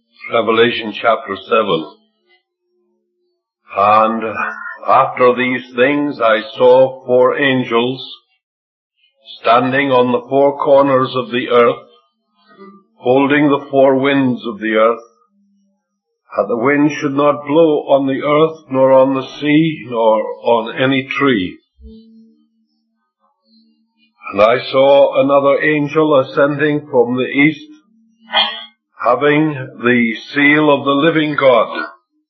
Revelation chapter 7. And after these things I saw 4 angels standing on the 4 corners of the earth, holding the 4 winds of the earth, that the wind should not blow on the earth, nor on the sea, nor on any tree. And I saw another angel ascending from the east, having the seal of the living God.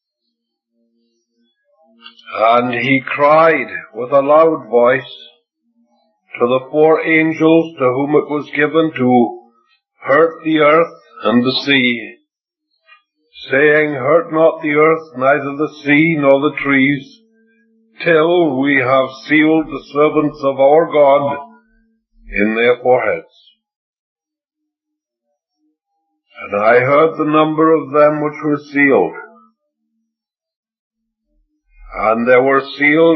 And he cried with a loud voice to the 4 angels to whom it was given to hurt the earth and the sea, saying, Hurt not the earth, neither the sea nor the trees, till we have sealed the servants of our God in their foreheads. And I heard the number of them which were sealed. And there were sealed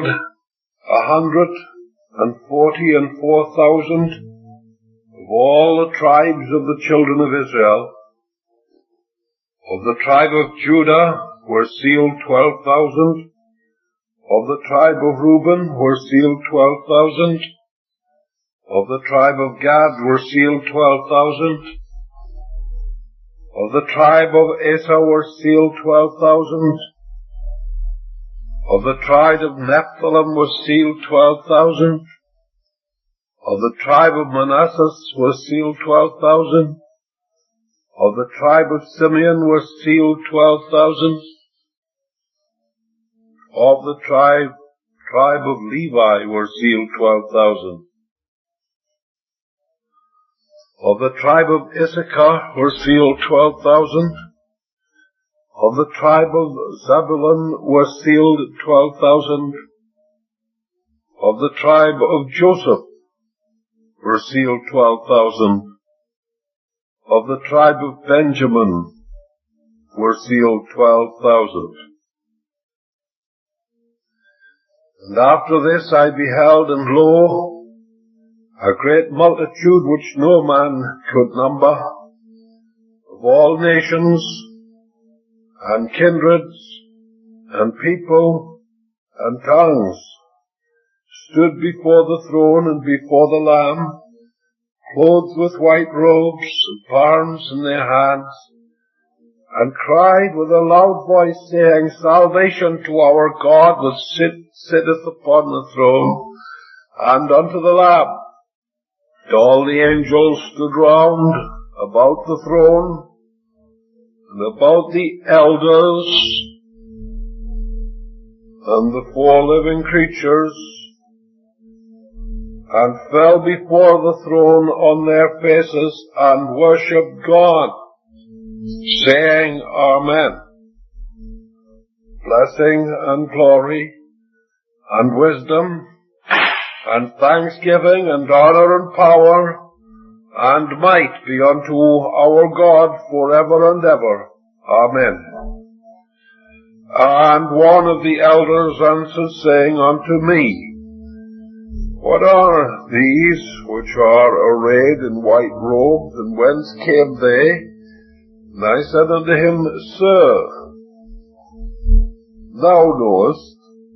144,000 of all the tribes of the children of Israel. Of the tribe of Judah were sealed 12,000. Of the tribe of Reuben were sealed 12,000. Of the tribe of Gad were sealed 12,000. Of the tribe of Asher were sealed 12,000. Of the tribe of Naphtali was sealed 12,000. Of the tribe of Manasseh was sealed 12,000. Of the tribe of Simeon was sealed 12,000. Of the tribe of Levi were sealed 12,000. Of the tribe of Issachar were sealed 12,000. Of the tribe of Zebulun were sealed 12,000. Of the tribe of Joseph were sealed 12,000. Of the tribe of Benjamin were sealed 12,000. And after this I beheld, and lo, a great multitude which no man could number, of all nations, and kindreds, and people, and tongues, stood before the throne and before the Lamb, clothed with white robes, and palms in their hands, and cried with a loud voice, saying, Salvation to our God that sitteth upon the throne, and unto the Lamb. And all the angels stood round about the throne, and about the elders, and the 4 living creatures, and fell before the throne on their faces, and worshipped God, saying, Amen. Blessing and glory, and wisdom, and thanksgiving, and honor, and power, and might be unto our God forever and ever. Amen. And one of the elders answered, saying unto me, What are these which are arrayed in white robes, and whence came they? And I said unto him, Sir, thou knowest.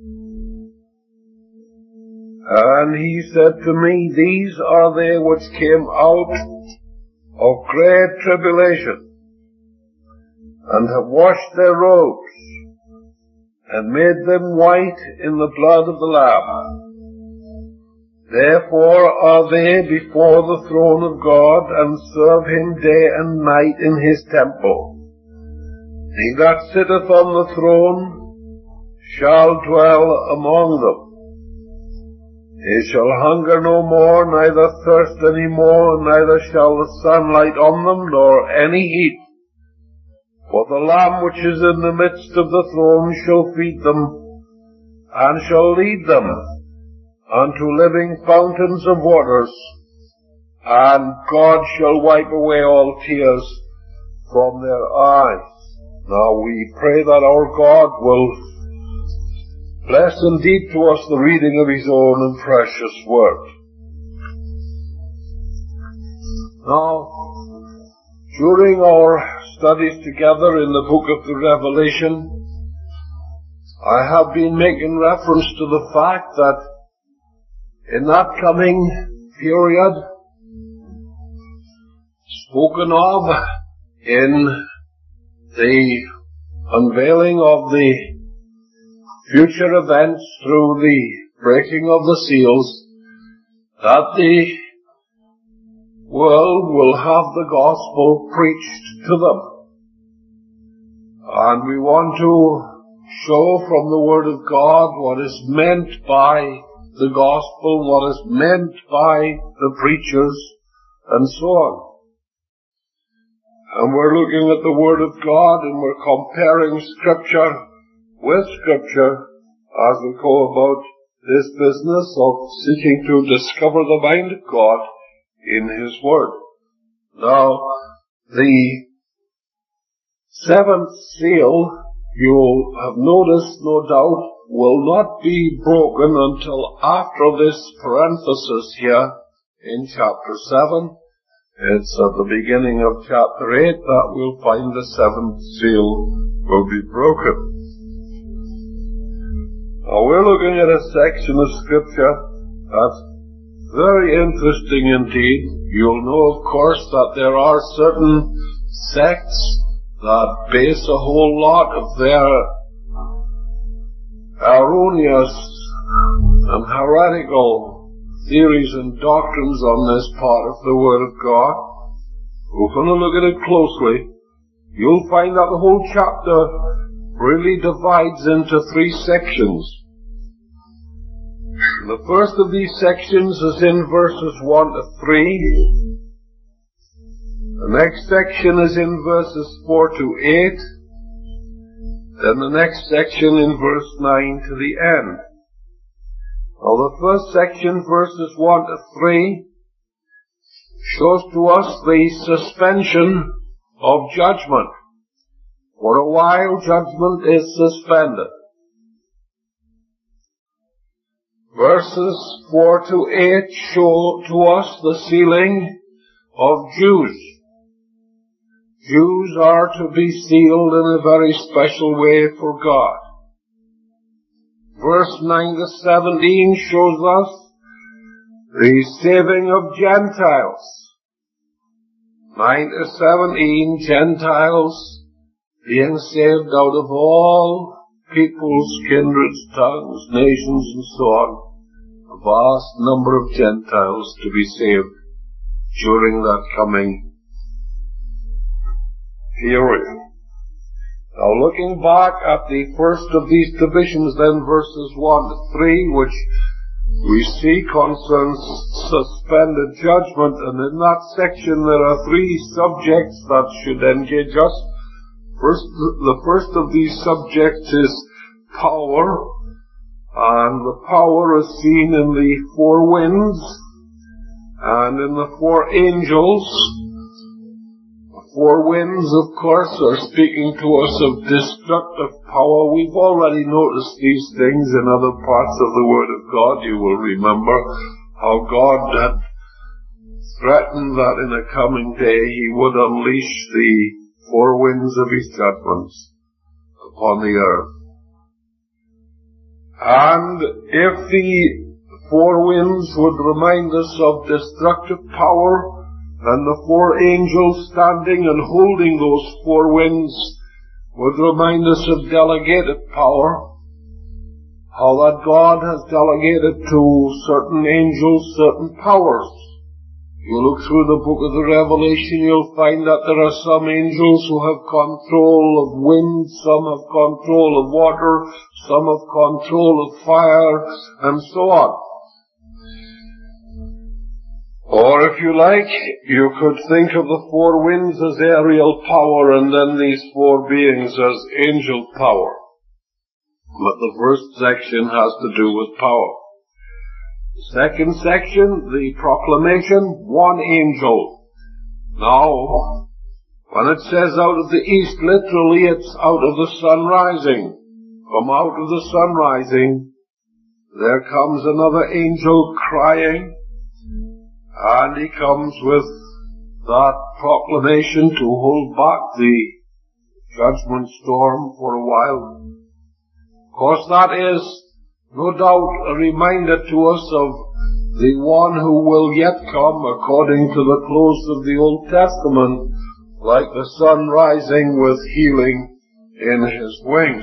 And he said to me, These are they which came out of great tribulation, and have washed their robes, and made them white in the blood of the Lamb. Therefore are they before the throne of God, and serve him day and night in his temple. He that sitteth on the throne shall dwell among them. They shall hunger no more, neither thirst any more, neither shall the sun light on them, nor any heat. For the Lamb which is in the midst of the throne shall feed them, and shall lead them unto living fountains of waters, and God shall wipe away all tears from their eyes. Now we pray that our God will bless indeed to us the reading of his own and precious word. Now, during our studies together in the book of the Revelation, I have been making reference to the fact that in that coming period, spoken of in the unveiling of the future events through the breaking of the seals, that the world will have the gospel preached to them. And we want to show from the Word of God what is meant by the gospel, what is meant by the preachers, and so on. And we're looking at the Word of God, and we're comparing Scripture with Scripture as we go about this business of seeking to discover the mind of God in His Word. Now, the seventh seal, you'll have noticed, no doubt, will not be broken until after this parenthesis here in chapter 7. It's at the beginning of chapter 8 that we'll find the seventh seal will be broken. Now we're looking at a section of Scripture that's very interesting indeed. You'll know, of course, that there are certain sects that base a whole lot of their erroneous and heretical theories and doctrines on this part of the Word of God. We're going to look at it closely. You'll find that the whole chapter really divides into three sections. The first of these sections is in verses 1 to 3. The next section is in verses 4 to 8. Then the next section in verse 9 to the end. Now the first section, verses 1 to 3, shows to us the suspension of judgment. For a while, judgment is suspended. Verses 4 to 8 show to us the sealing of Jews. Jews are to be sealed in a very special way for God. Verse 9 to 17 shows us the saving of Gentiles. 9 to 17, Gentiles being saved out of all peoples, kindreds, tongues, nations, and so on. A vast number of Gentiles to be saved during that coming period. Now looking back at the first of these divisions then, verses 1 to 3, which we see concerns suspended judgment, and in that section there are three subjects that should engage us. The first of these subjects is power, and the power is seen in the four winds and in the four angels. Four winds, of course, are speaking to us of destructive power. We've already noticed these things in other parts of the Word of God. You will remember how God had threatened that in a coming day He would unleash the four winds of His judgments upon the earth. And if the four winds would remind us of destructive power, and the four angels standing and holding those four winds would remind us of delegated power, how that God has delegated to certain angels certain powers. You look through the book of the Revelation, you'll find that there are some angels who have control of wind, some have control of water, some have control of fire, and so on. Or if you like, you could think of the four winds as aerial power and then these four beings as angel power. But the first section has to do with power. The second section, the proclamation, one angel. Now, when it says out of the east, literally it's out of the sun rising. From out of the sun rising, there comes another angel crying, and he comes with that proclamation to hold back the judgment storm for a while. Of course, that is no doubt a reminder to us of the one who will yet come according to the close of the Old Testament, like the sun rising with healing in his wings.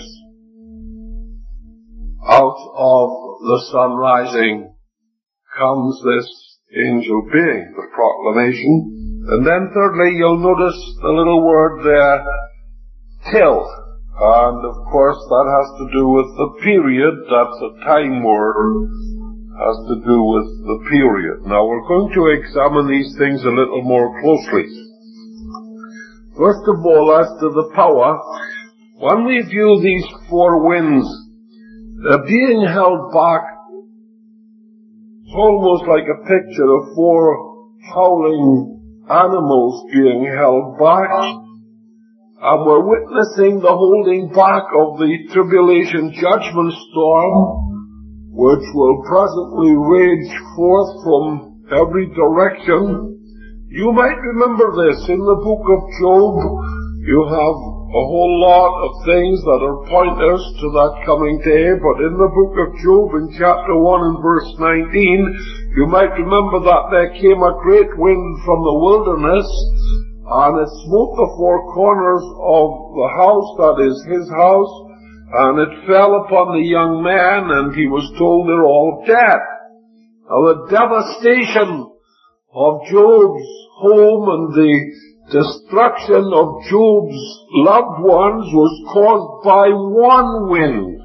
Out of the sun rising comes this angel being, the proclamation. And then thirdly, you'll notice the little word there, till. And of course that has to do with the period. That's a time word. Has to do with the period. Now we're going to examine these things a little more closely. First of all, as to the power, when we view these four winds, they're being held back. It's almost like a picture of four howling animals being held back. And we're witnessing the holding back of the tribulation judgment storm, which will presently rage forth from every direction. You might remember this. In the book of Job, you have a whole lot of things that are pointers to that coming day, but in the book of Job, in chapter 1 and verse 19, you might remember that there came a great wind from the wilderness, and it smote the four corners of the house, that is his house, and it fell upon the young man, and he was told they're all dead. Now the devastation of Job's home and the destruction of Job's loved ones was caused by one wind,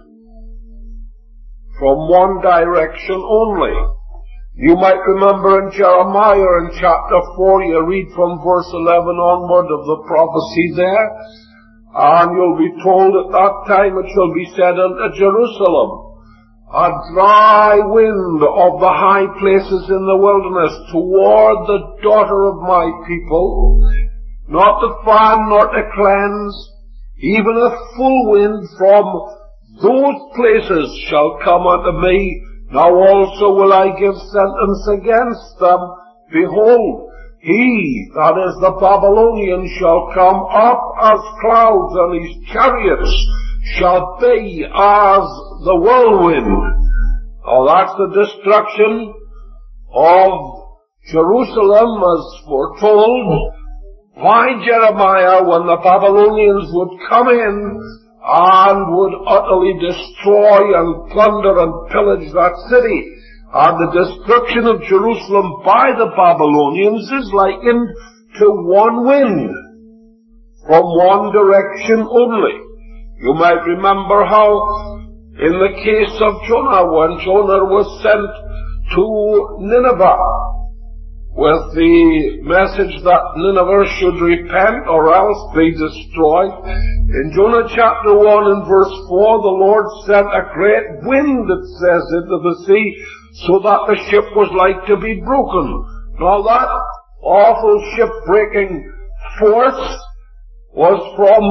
from one direction only. You might remember in Jeremiah in chapter 4, you read from verse 11 onward of the prophecy there, and you'll be told at that time it shall be said unto Jerusalem, a dry wind of the high places in the wilderness toward the daughter of my people, not to fan nor to cleanse, even a full wind from those places shall come unto me. Now also will I give sentence against them. Behold, he, that is the Babylonian, shall come up as clouds, and his chariots shall be as the whirlwind. Now that's the destruction of Jerusalem as foretold by Jeremiah, when the Babylonians would come in and would utterly destroy and plunder and pillage that city. And the destruction of Jerusalem by the Babylonians is likened to one wind, from one direction only. You might remember how in the case of Jonah, when Jonah was sent to Nineveh with the message that Nineveh should repent or else be destroyed, in Jonah chapter 1 and verse 4, the Lord sent a great wind, it says, into the sea, so that the ship was like to be broken. Now that awful ship-breaking force was from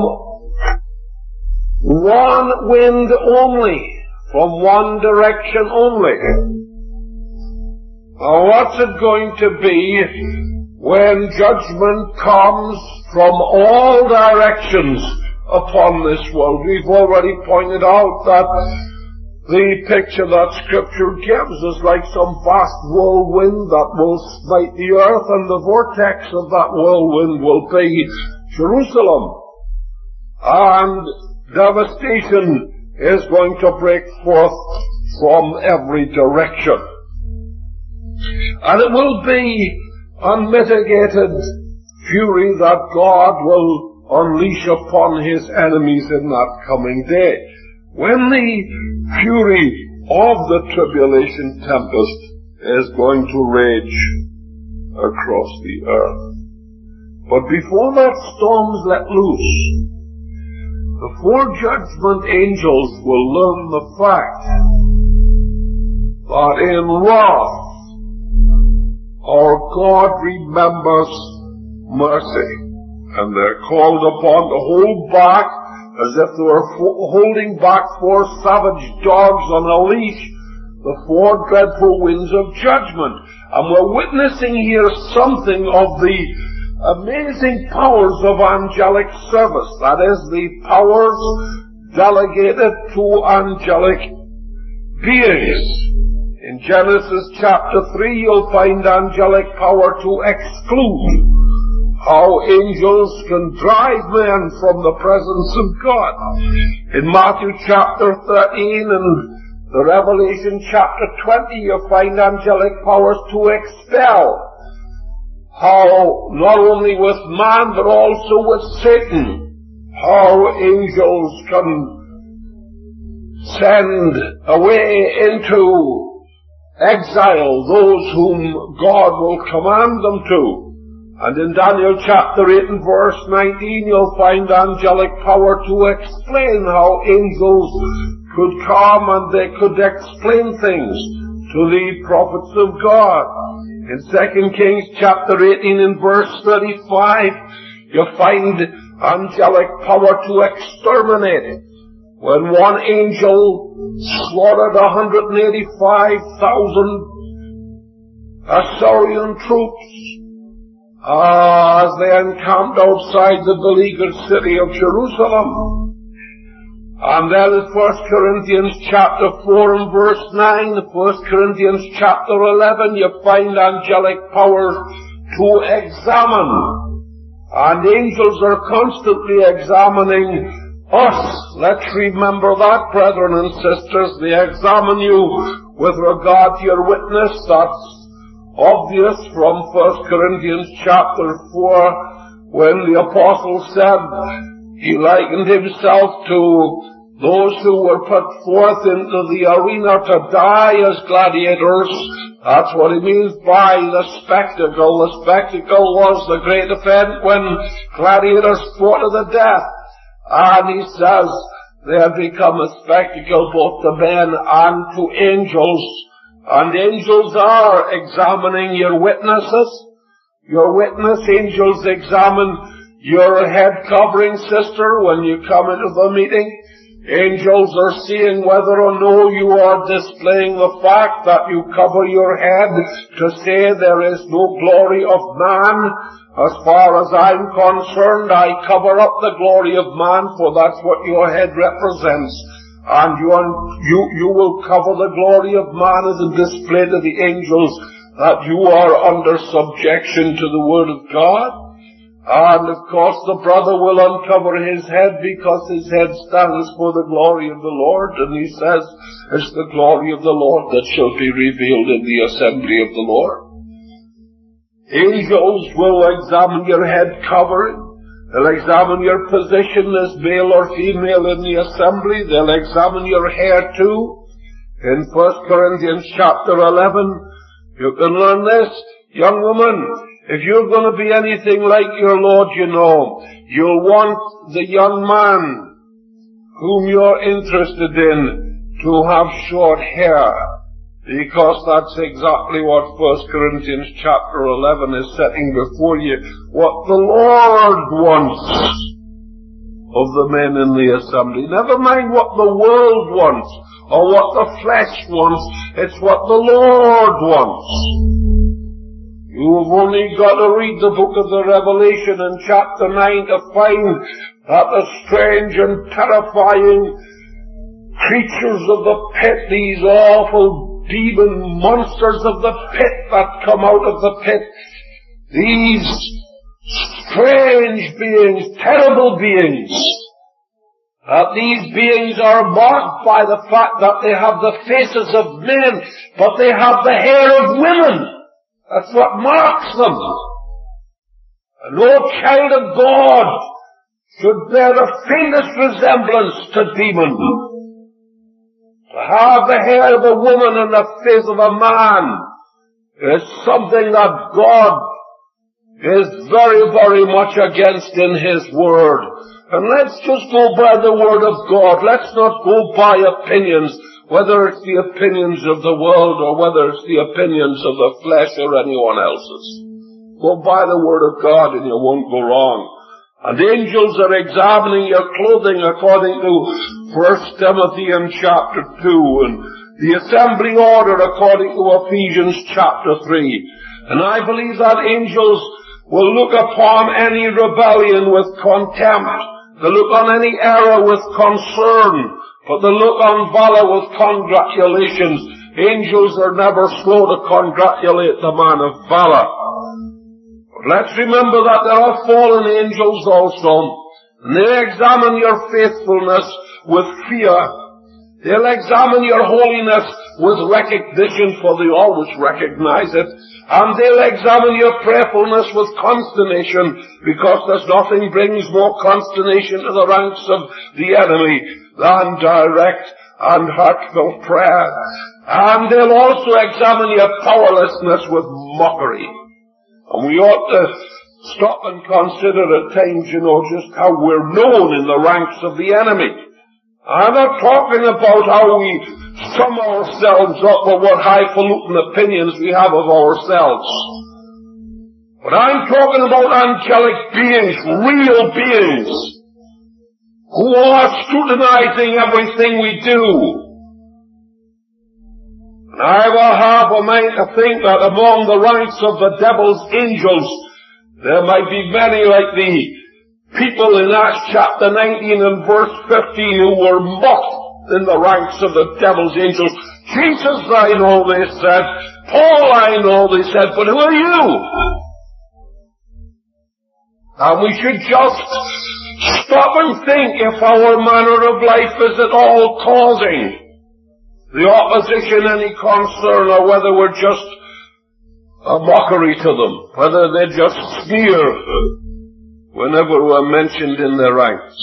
one wind only, from one direction only. Now what's it going to be when judgment comes from all directions upon this world? We've already pointed out that the picture that Scripture gives is like some vast whirlwind that will smite the earth, and the vortex of that whirlwind will be Jerusalem. And devastation is going to break forth from every direction. And it will be unmitigated fury that God will unleash upon his enemies in that coming day, when the fury of the tribulation tempest is going to rage across the earth. But before that storm's let loose, the four judgment angels will learn the fact that in wrath our God remembers mercy, and they're called upon to hold back, as if they were holding back four savage dogs on a leash, the four dreadful winds of judgment. And we're witnessing here something of the amazing powers of angelic service. That is, the powers delegated to angelic beings. In Genesis chapter 3, you'll find angelic power to exclude. How angels can drive men from the presence of God. In Matthew chapter 13 and the Revelation chapter 20, you find angelic powers to expel. How, not only with man, but also with Satan, how angels can send away into exile those whom God will command them to. And in Daniel chapter 8 and verse 19, you'll find angelic power to explain how angels could come and they could explain things to the prophets of God. In 2 Kings chapter 18 and verse 35, you find angelic power to exterminate. When one angel slaughtered 185,000 Assyrian troops, as they encamped outside the beleaguered city of Jerusalem. And then in 1 Corinthians chapter 4 and verse 9, 1 Corinthians chapter 11, you find angelic power to examine. And angels are constantly examining us. Let's remember that, brethren and sisters. They examine you with regard to your witness. That's obvious from 1 Corinthians chapter 4, when the apostle said he likened himself to those who were put forth into the arena to die as gladiators. That's what he means by the spectacle. The spectacle was the great event when gladiators fought to the death. And he says they have become a spectacle both to men and to angels. And angels are examining your witnesses. Your witness, angels examine your head covering, sister, when you come into the meeting. Angels are seeing whether or no you are displaying the fact that you cover your head to say there is no glory of man. As far as I'm concerned, I cover up the glory of man, for that's what your head represents. And you will cover the glory of man as a display to the angels that you are under subjection to the Word of God. And of course the brother will uncover his head because his head stands for the glory of the Lord. And he says, it's the glory of the Lord that shall be revealed in the assembly of the Lord. Angels will examine your head covering. They'll examine your position as male or female in the assembly. They'll examine your hair too. In 1 Corinthians chapter 11, you can learn this. Young woman, if you're going to be anything like your Lord, you know, you'll want the young man whom you're interested in to have short hair. Because that's exactly what 1 Corinthians chapter 11 is setting before you. What the Lord wants of the men in the assembly. Never mind what the world wants or what the flesh wants. It's what the Lord wants. You've only got to read the book of the Revelation in chapter 9 to find that the strange and terrifying creatures of the pit, these awful demon monsters of the pit that come out of the pit, these strange beings, terrible beings, that these beings are marked by the fact that they have the faces of men, but they have the hair of women. That's what marks them. And no child of God should bear the faintest resemblance to demon. To have the hair of a woman and the face of a man is something that God is very, very much against in His Word. And let's just go by the Word of God. Let's not go by opinions, whether it's the opinions of the world or whether it's the opinions of the flesh or anyone else's. Go by the Word of God and you won't go wrong. And angels are examining your clothing according to 1 Timothy in chapter 2 and the assembly order according to Ephesians chapter 3. And I believe that angels will look upon any rebellion with contempt. They look on any error with concern. But they look on valor with congratulations. Angels are never slow to congratulate the man of valor. But let's remember that there are fallen angels also. And they examine your faithfulness with fear. They'll examine your holiness with recognition, for they always recognize it. And they'll examine your prayerfulness with consternation, because there's nothing brings more consternation to the ranks of the enemy than direct and heartfelt prayer. And they'll also examine your powerlessness with mockery. And we ought to stop and consider at times, just how we're known in the ranks of the enemy. I'm not talking about how we sum ourselves up with what highfalutin opinions we have of ourselves. But I'm talking about angelic beings, real beings, who are scrutinizing everything we do. And I will have a mind to think that among the ranks of the devil's angels, there might be many like the people in Acts chapter 19 and verse 15 who were mocked in the ranks of the devil's angels. Jesus, I know, they said. Paul, I know, they said. But who are you? And we should just stop and think if our manner of life is at all causing the opposition any concern, or whether we're just a mockery to them, whether they just sneer whenever we're mentioned in their ranks.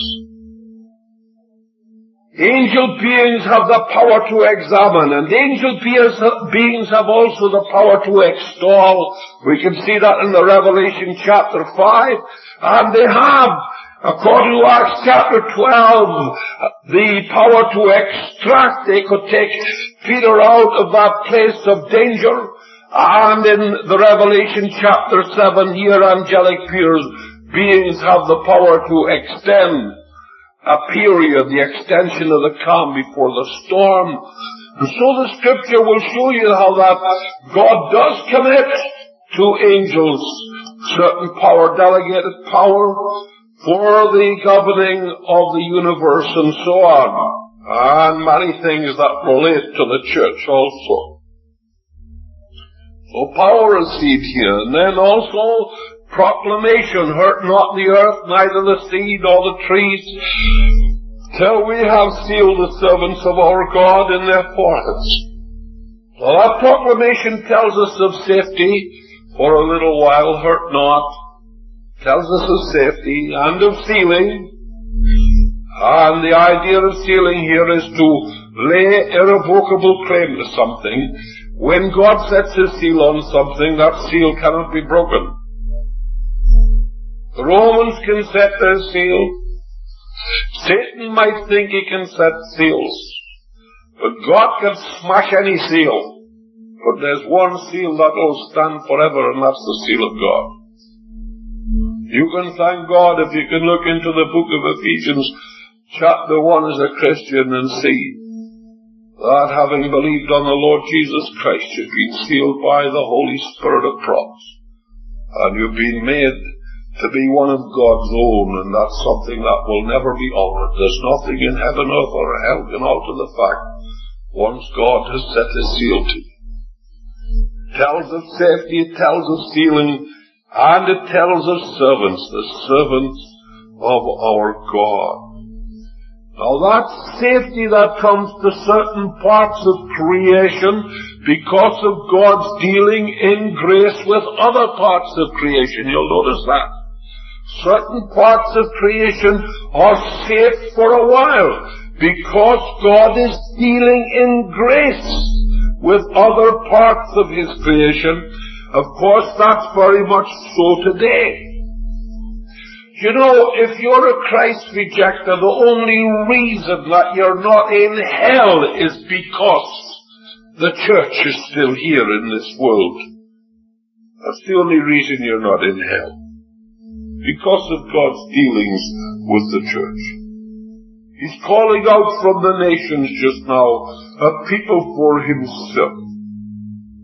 Angel beings have the power to examine, and angel beings have also the power to extol. We can see that in the Revelation chapter 5. And they have, according to Acts chapter 12, the power to extract. They could take Peter out of that place of danger. And in the Revelation chapter 7 here, angelic beings have the power to extend a period, the extension of the calm before the storm. And so the scripture will show you how that God does commit to angels certain power, delegated power for the governing of the universe and so on. And many things that relate to the church also. So power is seen here. And then also proclamation, hurt not the earth, neither the sea nor the trees, till we have sealed the servants of our God in their foreheads. So that proclamation tells us of safety for a little while, hurt not, tells us of safety and of sealing. And the idea of sealing here is to lay irrevocable claim to something. When God sets his seal on something, that seal cannot be broken. The Romans can set their seal. Satan might think he can set seals. But God can smash any seal. But there's one seal that will stand forever, and that's the seal of God. You can thank God if you can look into the book of Ephesians chapter 1 as a Christian and see that having believed on the Lord Jesus Christ, you've been sealed by the Holy Spirit of promise. And you've been made to be one of God's own, and that's something that will never be altered. There's nothing in heaven, earth, or hell can alter the fact once God has set his seal to you. It tells of safety, it tells of sealing, and it tells of servants, the servants of our God. Now that safety that comes to certain parts of creation because of God's dealing in grace with other parts of creation. You'll notice that. Certain parts of creation are safe for a while because God is dealing in grace with other parts of his creation. Of course, that's very much so today. You know, if you're a Christ rejecter, the only reason that you're not in hell is because the church is still here in this world. That's the only reason you're not in hell. Because of God's dealings with the church. He's calling out from the nations just now a people for himself.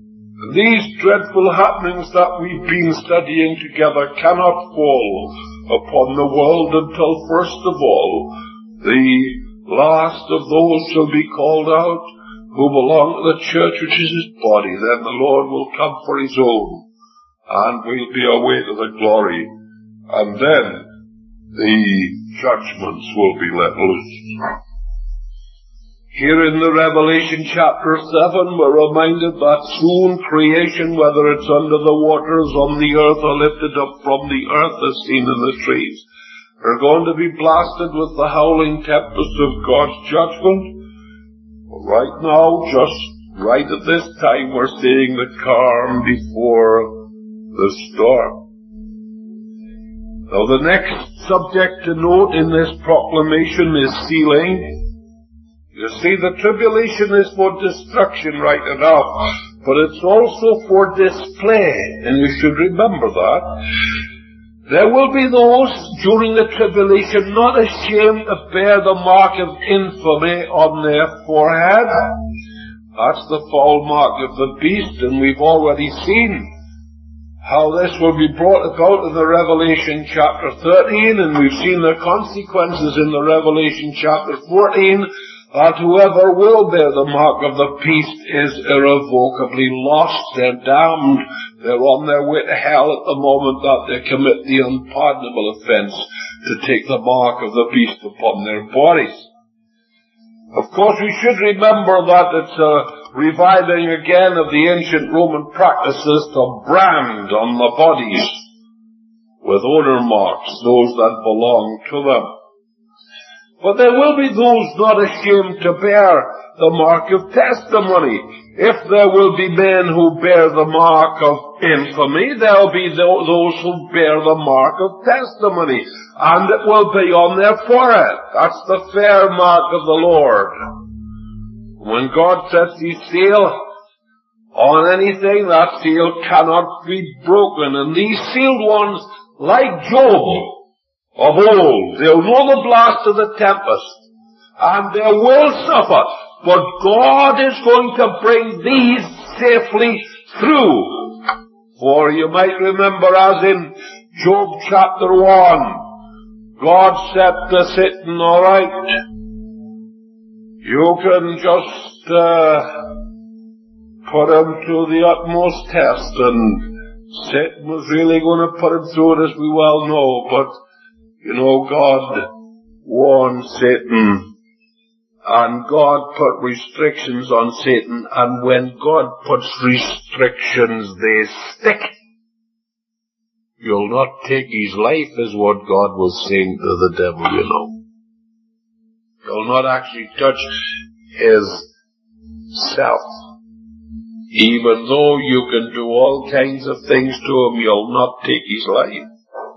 These dreadful happenings that we've been studying together cannot fall upon the world until, first of all, the last of those shall be called out who belong to the church, which is his body. Then the Lord will come for his own, and we'll be away to the glory. And then the judgments will be let loose. Here in the Revelation chapter 7, we're reminded that soon creation, whether it's under the waters, on the earth, or lifted up from the earth as seen in the trees, are going to be blasted with the howling tempest of God's judgment. Right now, just right at this time, we're seeing the calm before the storm. Now, the next subject to note in this proclamation is sealing. You see, the tribulation is for destruction right enough, but it's also for display, and you should remember that. There will be those during the tribulation not ashamed to bear the mark of infamy on their forehead. That's the foul mark of the beast, and we've already seen how this will be brought about in the Revelation chapter 13, and we've seen the consequences in the Revelation chapter 14, that whoever will bear the mark of the beast is irrevocably lost. They're damned. They're on their way to hell at the moment that they commit the unpardonable offense to take the mark of the beast upon their bodies. Of course, we should remember that it's a reviving again of the ancient Roman practices to brand on the bodies with honor marks those that belong to them. But there will be those not ashamed to bear the mark of testimony. If there will be men who bear the mark of infamy, there will be those who bear the mark of testimony. And it will be on their forehead. That's the fair mark of the Lord. When God sets his seal on anything, that seal cannot be broken. And these sealed ones, like Job of old, they'll know the blast of the tempest, and they will suffer, but God is going to bring these safely through. For you might remember, as in Job chapter 1, God said to Satan, all right, you can just put him to the utmost test, and Satan was really going to put him through it, as we well know, but you know, God warned Satan, and God put restrictions on Satan, and when God puts restrictions, they stick. You'll not take his life, is what God was saying to the devil, you know. You'll not actually touch his self. Even though you can do all kinds of things to him, you'll not take his life.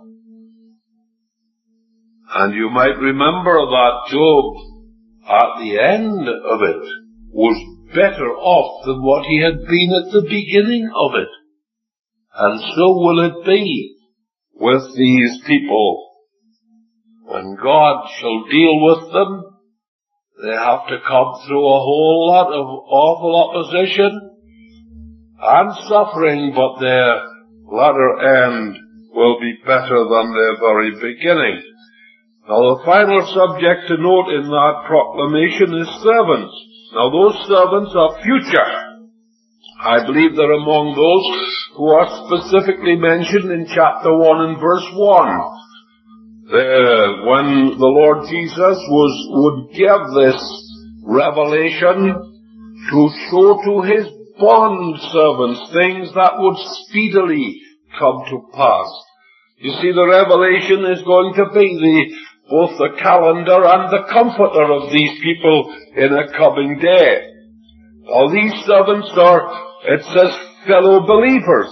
And you might remember that Job, at the end of it, was better off than what he had been at the beginning of it. And so will it be with these people. When God shall deal with them, they have to come through a whole lot of awful opposition and suffering, but their latter end will be better than their very beginning. Now, the final subject to note in that proclamation is servants. Now, those servants are future. I believe they're among those who are specifically mentioned in chapter 1 and verse 1. When the Lord Jesus would give this revelation to show to his bond servants things that would speedily come to pass. You see, the revelation is going to be both the calendar and the comforter of these people in a coming day. Now, these servants are, it says, fellow believers.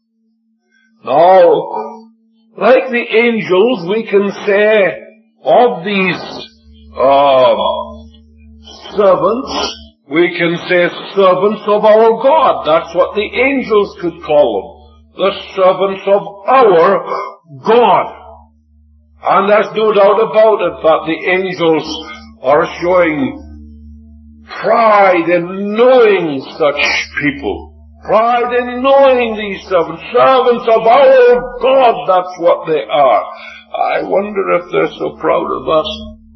Now, like the angels, we can say of these servants, we can say servants of our God. That's what the angels could call them. The servants of our God. And there's no doubt about it that the angels are showing pride in knowing such people. pride in knowing these servants. Servants of our God, that's what they are. I wonder if they're so proud of us,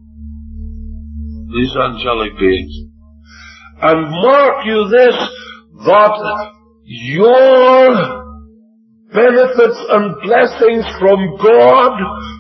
these angelic beings. And mark you this, that your benefits and blessings from God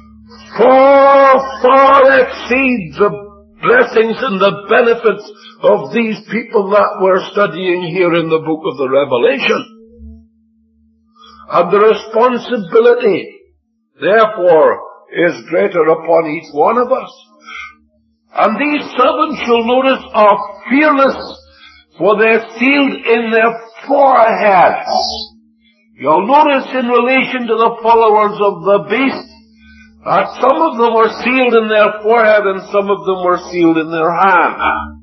far, far exceed the blessings and the benefits of these people that we're studying here in the book of the Revelation. And the responsibility, therefore, is greater upon each one of us. And these servants, you'll notice, are fearless, for they're sealed in their foreheads. You'll notice in relation to the followers of the beast, that some of them were sealed in their forehead and some of them were sealed in their hand.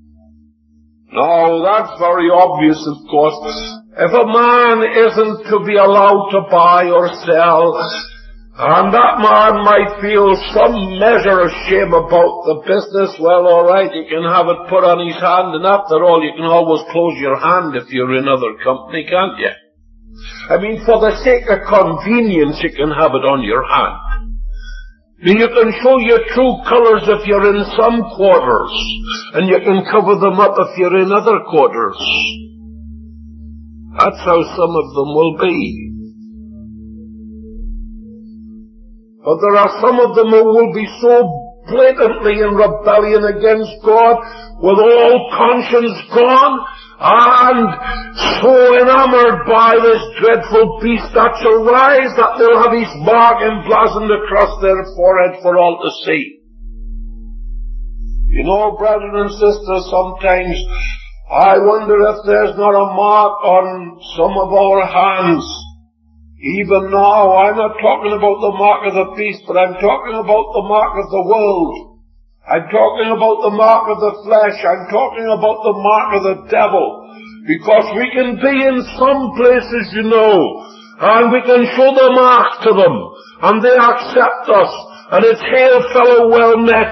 Now, that's very obvious, of course. If a man isn't to be allowed to buy or sell, and that man might feel some measure of shame about the business, well, all right, you can have it put on his hand, and after all, you can always close your hand if you're in other company, can't you? I mean, for the sake of convenience, you can have it on your hand. You can show your true colors if you're in some quarters, and you can cover them up if you're in other quarters. That's how some of them will be. But there are some of them who will be so blatantly in rebellion against God, with all conscience gone, and so enamored by this dreadful beast that shall rise, that they'll have his mark emblazoned across their forehead for all to see. You know, brethren and sisters, sometimes I wonder if there's not a mark on some of our hands. Even now, I'm not talking about the mark of the beast, but I'm talking about the mark of the world. I'm talking about the mark of the flesh. I'm talking about the mark of the devil. Because we can be in some places, you know, and we can show the mark to them, and they accept us, and it's hail fellow well met.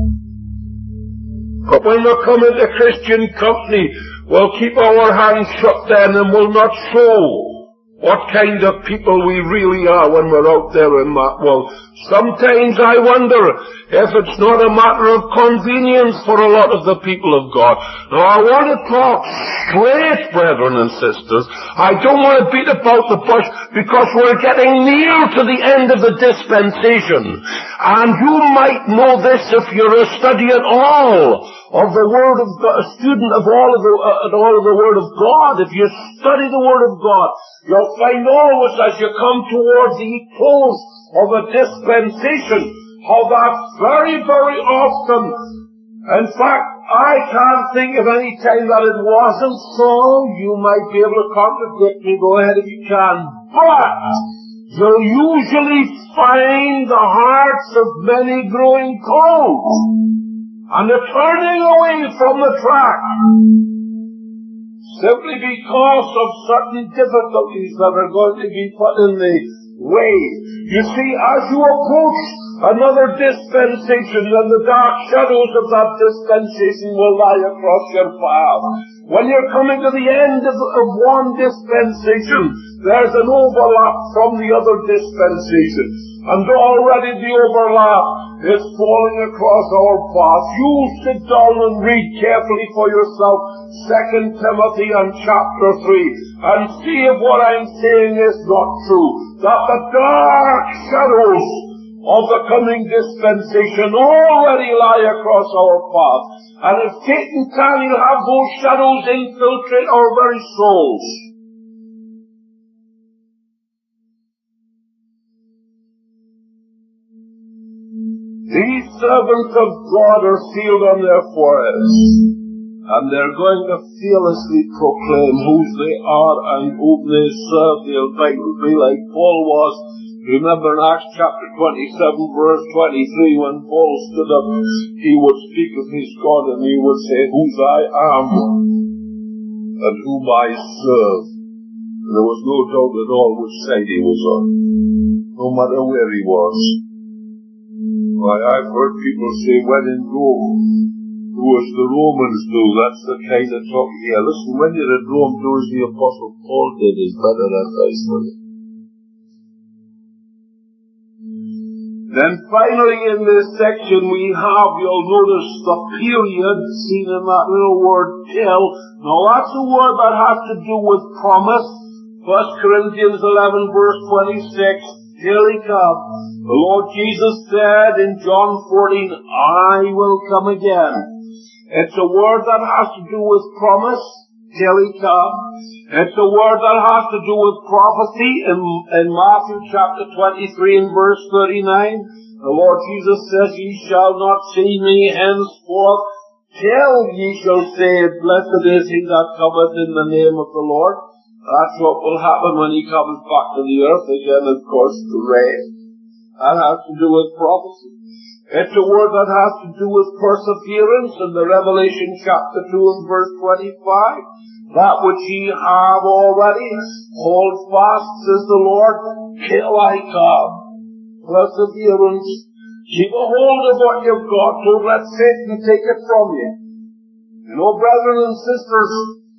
But when we come into Christian company, we'll keep our hands shut then, and we'll not show what kind of people we really are when we're out there in that world. Sometimes I wonder if it's not a matter of convenience for a lot of the people of God. Now, I want to talk straight, brethren and sisters. I don't want to beat about the bush, because we're getting near to the end of the dispensation. And you might know this if you're a study at all of the Word of God, a student of all of the Word of God. If you study the Word of God, you'll find always as you come towards the close of a dispensation, how that very, very often, in fact, I can't think of any time that it wasn't so. You might be able to contradict me, go ahead if you can. But you'll usually find the hearts of many growing cold, and they're turning away from the track, simply because of certain difficulties that are going to be put in the way. You see, as you approach another dispensation, then the dark shadows of that dispensation will lie across your path. When you're coming to the end of one dispensation, there's an overlap from the other dispensation. And already the overlap is falling across our path. You sit down and read carefully for yourself 2 Timothy and chapter 3, and see if what I'm saying is not true. That the dark shadows of the coming dispensation already lie across our path. And if Satan can, he'll have those shadows infiltrate our very souls. These servants of God are sealed on their foreheads, and they're going to fearlessly proclaim whose they are and whom they serve. They'll be like Paul was. Remember in Acts chapter 27 verse 23, when Paul stood up, he would speak of his God and he would say, whose I am and whom I serve. And there was no doubt at all which side he was on, no matter where he was. Why, I've heard people say, when in Rome, do as the Romans do. That's the kind of talk here. Listen, when you're at Rome, do as the Apostle Paul did, is better advice for you. Then finally in this section we have, you'll notice the period seen in that little word till. Now that's a word that has to do with promise. 1 Corinthians 11 verse 26, till he comes. The Lord Jesus said in John 14, I will come again. It's a word that has to do with promise, till he comes. It's a word that has to do with prophecy in Matthew chapter 23 and verse 39. The Lord Jesus says, ye shall not see me henceforth till ye shall say, blessed is he that cometh in the name of the Lord. That's what will happen when he comes back to the earth again, of course, to reign. That has to do with prophecy. It's a word that has to do with perseverance in the Revelation chapter 2 and verse 25. That which ye have already, hold fast, says the Lord, till I come. Perseverance. Keep a hold of what you've got. Don't let Satan take it from you. You know, brethren and sisters,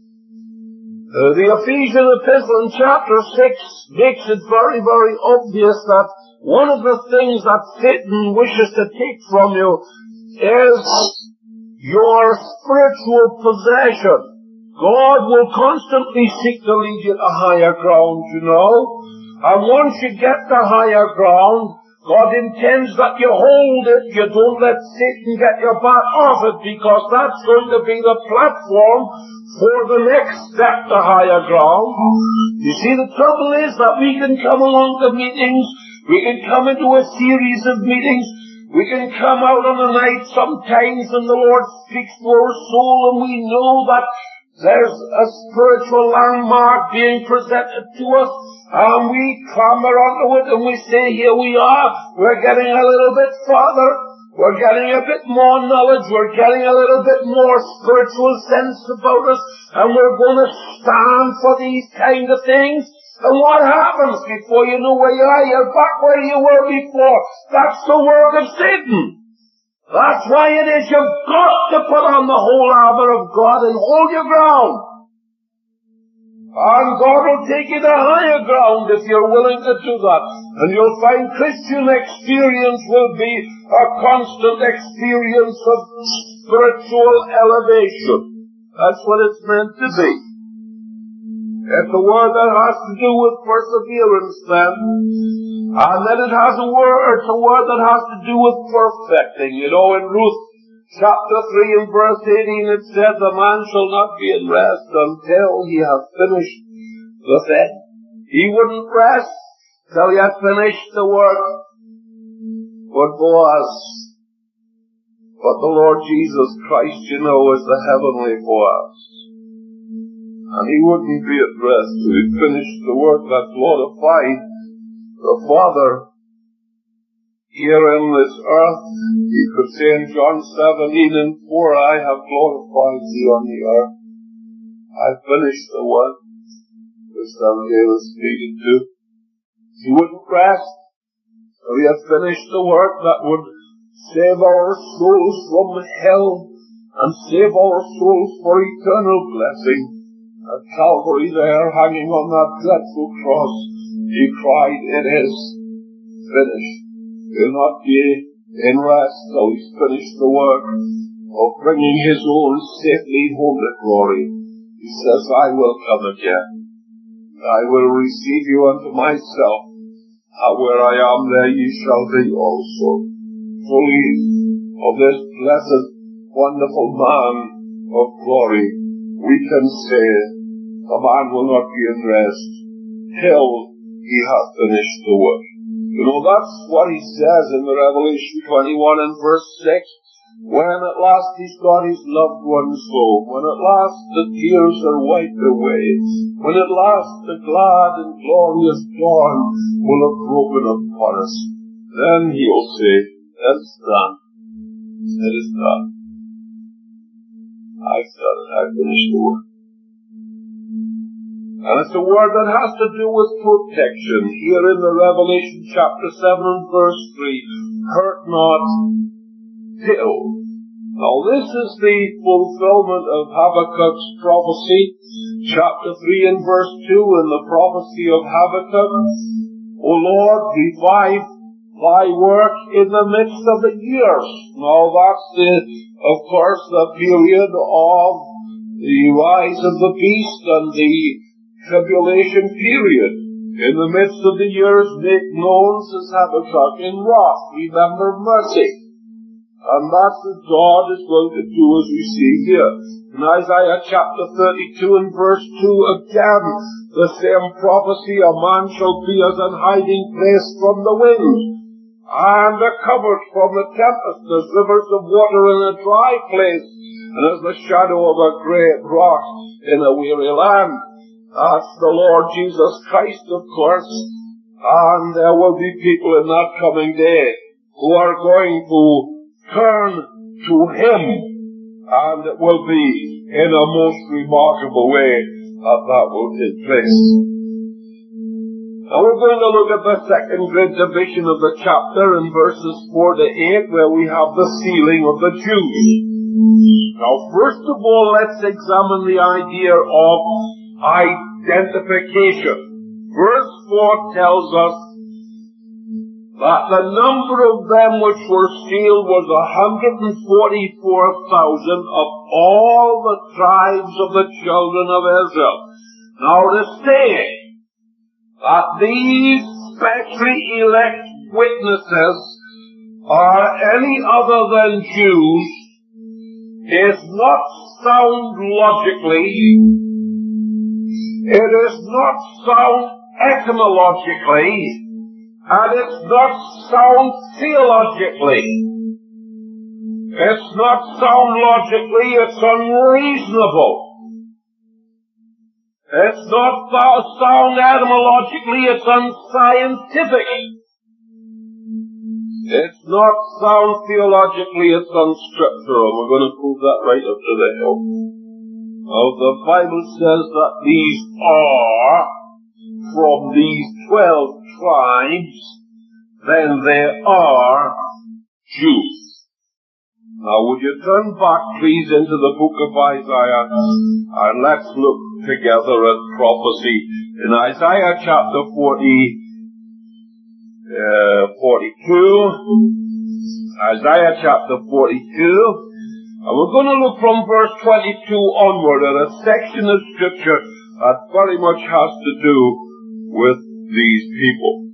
the Ephesian epistle in chapter 6 makes it very, very obvious that one of the things that Satan wishes to take from you is your spiritual possession. God will constantly seek to lead you to higher ground, you know. And once you get to higher ground, God intends that you hold it. You don't let Satan get your back off it, because that's going to be the platform for the next step to higher ground. You see, the trouble is that we can come along to meetings, we can come into a series of meetings, we can come out on the night sometimes and the Lord speaks to our soul and we know that there's a spiritual landmark being presented to us, and we clamber onto it and we say, here we are, we're getting a little bit farther, we're getting a bit more knowledge, we're getting a little bit more spiritual sense about us, and we're going to stand for these kind of things. And what happens before you know where you are? You're back where you were before. That's the work of Satan. That's why it is you've got to put on the whole armor of God and hold your ground. And God will take you to higher ground if you're willing to do that. And you'll find Christian experience will be a constant experience of spiritual elevation. That's what it's meant to be. It's a word that has to do with perseverance then. And then it's a word that has to do with perfecting. You know, in Ruth chapter 3 and verse 18 it said, the man shall not be in rest until he hath finished the thing. He wouldn't rest till he had finished the work. But the Lord Jesus Christ, you know, is the heavenly Boaz. And he wouldn't be at rest till he finished the work that glorified the Father here in this earth. He could say in John 17 and 4, I have glorified thee on the earth. I've finished the work which thou gavest me to do. He wouldn't rest till he had finished the work that would save our souls from hell and save our souls for eternal blessing. At Calvary there, hanging on that dreadful cross, he cried, it is finished. He'll not be in rest till he's finished the work of bringing his own safely home to glory. He says, I will come again. I will receive you unto myself. Where I am, there ye shall be also. Fully of this blessed, wonderful man of glory, we can say, the man will not be in rest till he hath finished the work. You know, that's what he says in the Revelation 21 and verse 6. When at last he's got his loved ones home, when at last the tears are wiped away, when at last the glad and glorious dawn will have broken upon us, then he'll say, it's done. It is done. I've done it. I've finished the work. And it's a word that has to do with protection. Here in the Revelation chapter 7 and verse 3, hurt not till Now this is the fulfillment of Habakkuk's prophecy, chapter 3 and verse 2, in the prophecy of Habakkuk. O Lord, revive thy work in the midst of the years. Now that's of course, the period of the rise of the beast and the tribulation period. In the midst of the years, make known, says Habakkuk, in wrath, remember mercy. And that's what God is going to do, as we see here. In Isaiah chapter 32 and verse 2, again, the same prophecy, a man shall be as an hiding place from the wind, and a covert from the tempest, as rivers of water in a dry place, and as the shadow of a great rock in a weary land. That's the Lord Jesus Christ, of course, and there will be people in that coming day who are going to turn to Him, and it will be in a most remarkable way that will take place. Now we're going to look at the second great division of the chapter in verses 4 to 8, where we have the sealing of the Jews. Now first of all, let's examine the idea of identification. Verse 4 tells us that the number of them which were sealed was 144,000 of all the tribes of the children of Israel. Now to say that these specially elect witnesses are any other than Jews is not sound logically. It is not sound etymologically, and it's not sound theologically. It's not sound logically, it's unreasonable. It's not sound etymologically, it's unscientific. It's not sound theologically, it's unscriptural. We're going to prove that right up to the hill. Now the Bible says that these are from these 12 tribes, then they are Jews. Now would you turn back please into the book of Isaiah, and let's look together at prophecy in Isaiah chapter 42. Isaiah chapter 42. And we're going to look from verse 22 onward at a section of scripture that very much has to do with these people.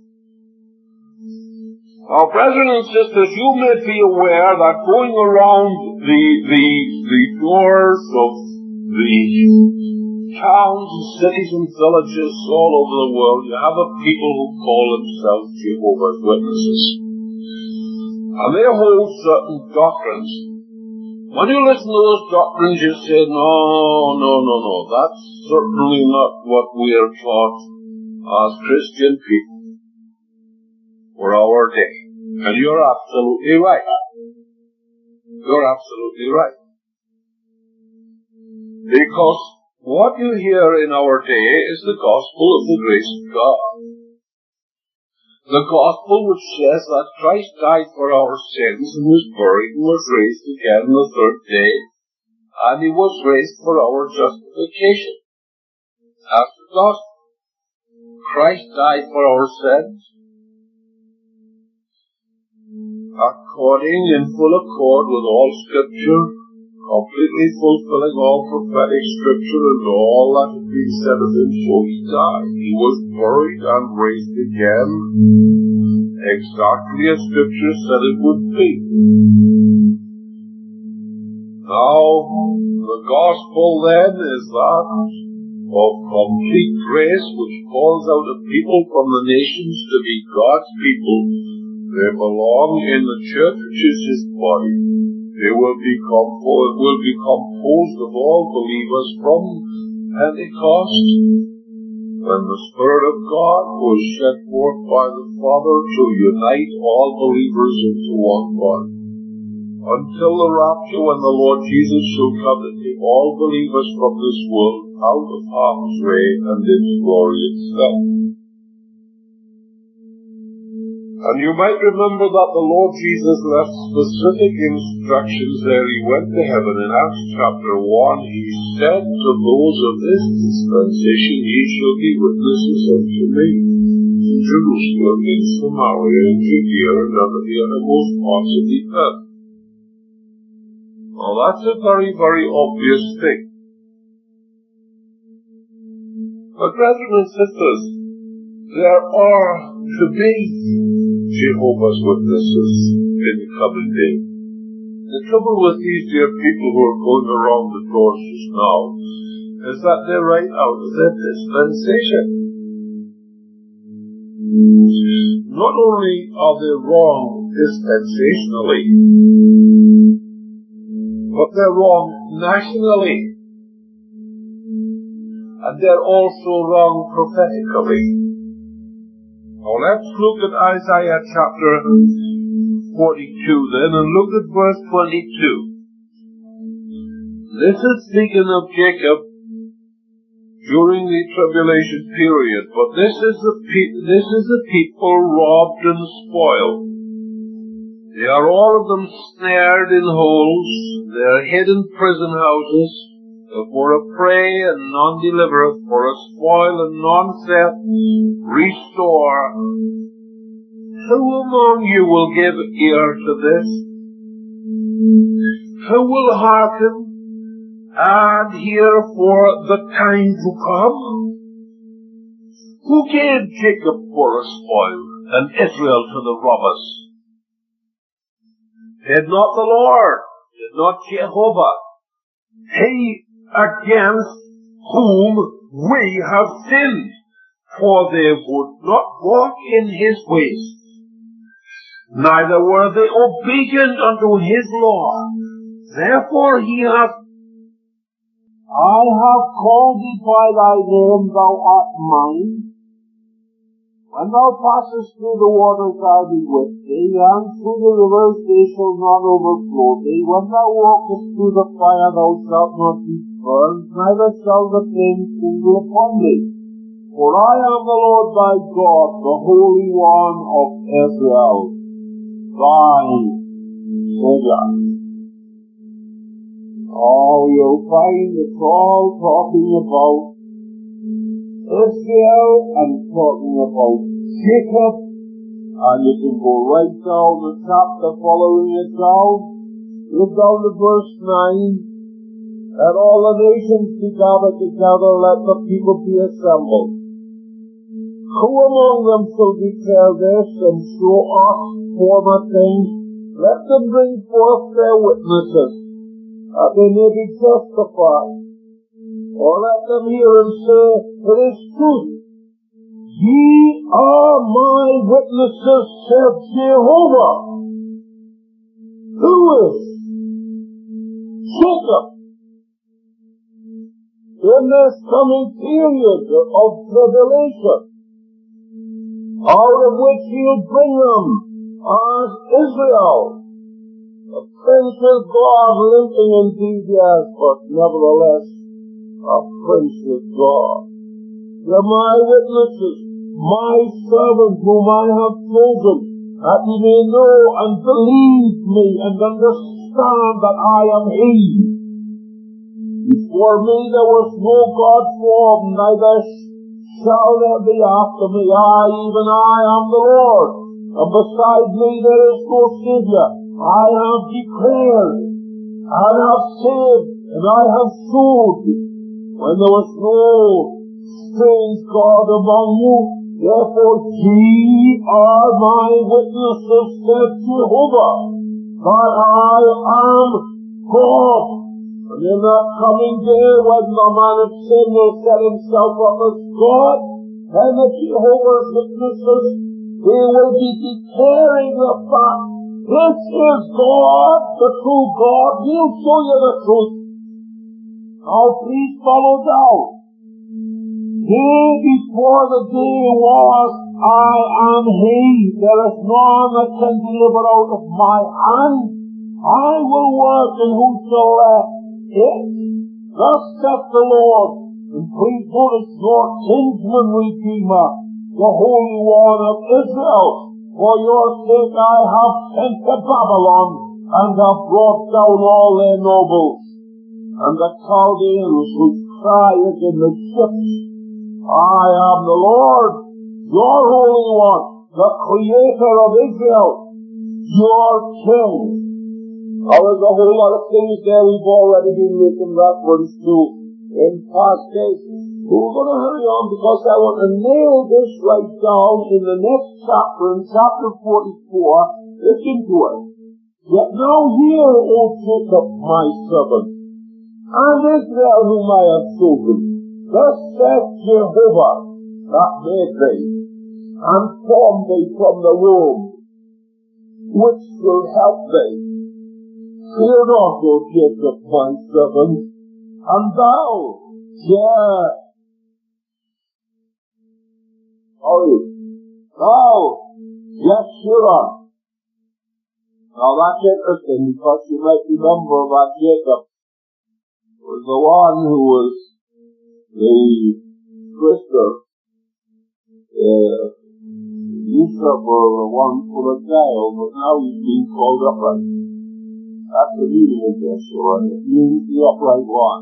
Now, brethren and sisters, you may be aware that going around the doors of the towns and cities and villages all over the world, you have a people who call themselves Jehovah's Witnesses. And they hold certain doctrines. When you listen to those doctrines, you say, no, that's certainly not what we are taught as Christian people for our day. And you're absolutely right. You're absolutely right. Because what you hear in our day is the gospel of the grace of God. The gospel which says that Christ died for our sins and was buried and was raised again the third day, and He was raised for our justification. That's the gospel. Christ died for our sins, according in full accord with all Scripture, completely fulfilling all prophetic Scripture and all that had been said of Him, so He died. He was buried and raised again, exactly as Scripture said it would be. Now, the gospel then is that of complete grace which calls out a people from the nations to be God's people. They belong in the church, which is His body. They will be composed of all believers from Pentecost, when the Spirit of God was shed forth by the Father to unite all believers into one body, until the rapture, when the Lord Jesus shall come to take all believers from this world out of harm's way and into glory itself. And you might remember that the Lord Jesus left specific instructions there. He went to heaven in Acts chapter 1. He said to those of this dispensation, ye shall be witnesses unto me in Jerusalem, in Samaria, in Judea, and unto the uttermost parts of the earth. Well, that's a very, very obvious thing. But brethren and sisters, there are to be Jehovah's Witnesses in the coming day. The trouble with these dear people who are going around the doors just now is that they're right out of their dispensation. Not only are they wrong dispensationally, but they're wrong nationally. And they're also wrong prophetically. Now let's look at Isaiah chapter 42 then, and look at verse 22. This is speaking of Jacob during the tribulation period, but this is the people robbed and spoiled. They are all of them snared in holes, they are hid in prison houses, for a prey and none delivereth, for a spoil and none saith, restore. Who among you will give ear to this? Who will hearken and hear for the time to come? Who gave Jacob for a spoil and Israel to the robbers? Did not the Lord, did not Jehovah, He against whom we have sinned, for they would not walk in His ways, neither were they obedient unto His law. Therefore He hath, I have called thee by thy name, thou art mine. When thou passest through the waters, I will be with thee, and through the rivers they shall not overflow thee. When thou walkest through the fire, thou shalt not be burned, neither shall the flame kindle upon thee. For I am the Lord thy God, the Holy One of Israel, thy Saviour. Oh, you'll find it's all talking about Israel and talking about Jacob, and you can go right down the chapter following it down. Look down to verse 9. Let all the nations be gathered together, let the people be assembled. Who among them shall declare this and show us former things? Let them bring forth their witnesses, that they may be justified. Or let them hear and say, it is truth. Ye are my witnesses, said Jehovah. Who is Jacob in this coming period of tribulation, out of which He'll bring them as Israel, a prince with God, limping indeed, yes, but nevertheless a prince with God. You're my witnesses, my servant whom I have chosen, that ye may know and believe me and understand that I am He. Before me there was no God formed, neither shall there be after me. Even I am the Lord, and beside me there is no Saviour. I have declared, and have saved, and I have showed, when there was no strange God among you. Therefore ye are my witnesses, said Jehovah, that I am God. And in that coming day, when the man of sin will set himself up as God, then the Jehovah's Witnesses, they will be declaring the fact, this is God, the true God. He'll show you the truth. Now please follow down. Day before the day was, I am He. There is none that can deliver out of my hand. I will work in whosoever it. Thus saith the Lord. And please notice your kinsman redeemer, the Holy One of Israel. For your sake I have sent to Babylon, and have brought down all their nobles, and the Chaldeans whose cry is in the ships. I am the Lord, your Holy One, the Creator of Israel, your King. Now there's a whole lot of things there we've already been making reference to in past days. We're going to hurry on because I want to nail this right down in the next chapter, in chapter 44. Listen to it. Yet now hear, O Jacob, my servant, and Israel whom I have chosen. Thus saith Jehovah, that made thee, and formed thee from the womb, which will help thee. Fear not, O Jacob, my servant, and thou, Yeshurun. Now that's interesting because you might remember that Jacob was the one who was the twister, usurper, the one full of guile, but now he's being called upright. That's the meaning of Yeshurun. It means the upright one.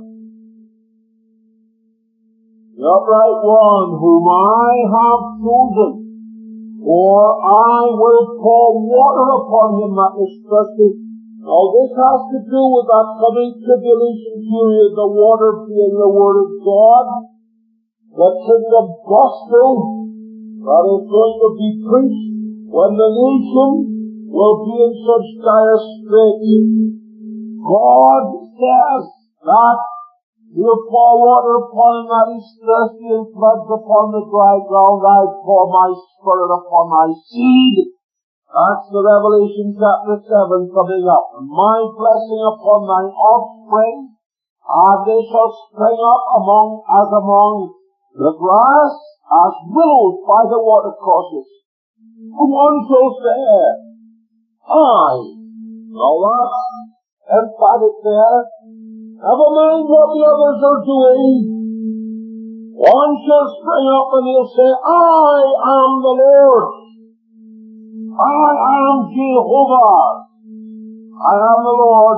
The upright one whom I have chosen. Or I will pour water upon him that is thirsty. Now this has to do with that coming tribulation period, the water being the Word of God, the kingdom gospel that is going to be preached when the nation will be in such dire straits. God says that He'll pour water upon him that is thirsty, and floods upon the dry ground. I pour my Spirit upon thy seed. That's the Revelation chapter 7 coming up. And my blessing upon thine offspring, and they shall spring up among the grass, as willows by the watercourses. And one shall say, Now that's emphatic there. Never mind what the others are doing. One shall spring up and he'll say, I am the Lord. I am Jehovah. I am the Lord.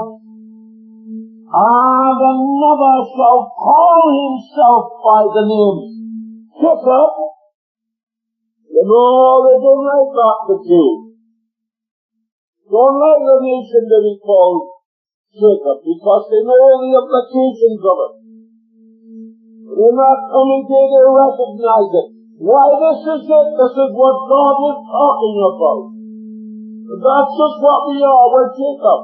And another shall call himself by the name Jacob. You know, they don't like that, the Jews. Don't like the nation to be called Jacob, because they know the implications of it. In that coming day they recognize it. Why, this is it. This is what God was talking about. That's just what we are. We're Jacob.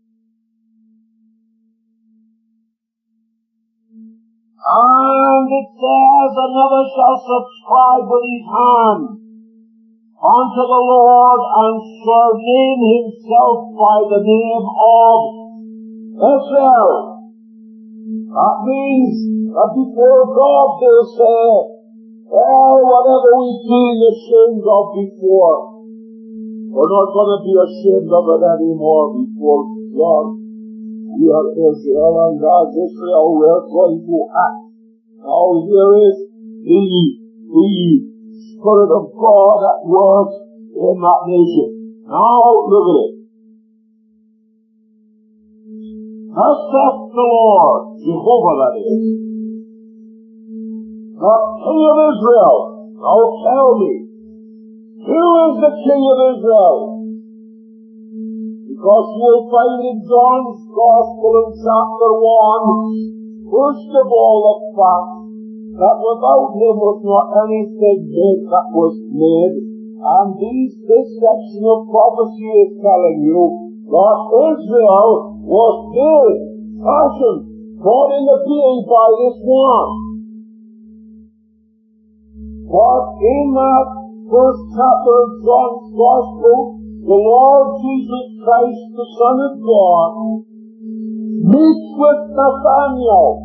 And it says, another shall subscribe with his hand unto the Lord, and shall name himself by the name of Israel. That means that before God they'll say, whatever we've been ashamed of before, we're not going to be ashamed of it anymore before God. We are Israel, and as Israel we're going to act. Now here is the Spirit of God at work in that nation. Now look at it. Thus saith the Lord, Jehovah that is, the King of Israel. Now tell me, who is the King of Israel? Because you will find in John's Gospel in chapter 1, first of all the fact that without him was not anything made that was made. And this section of prophecy is telling you that Israel was made, fashioned, brought into being by this one. But in that first chapter of John's Gospel, the Lord Jesus Christ, the Son of God, meets with Nathanael,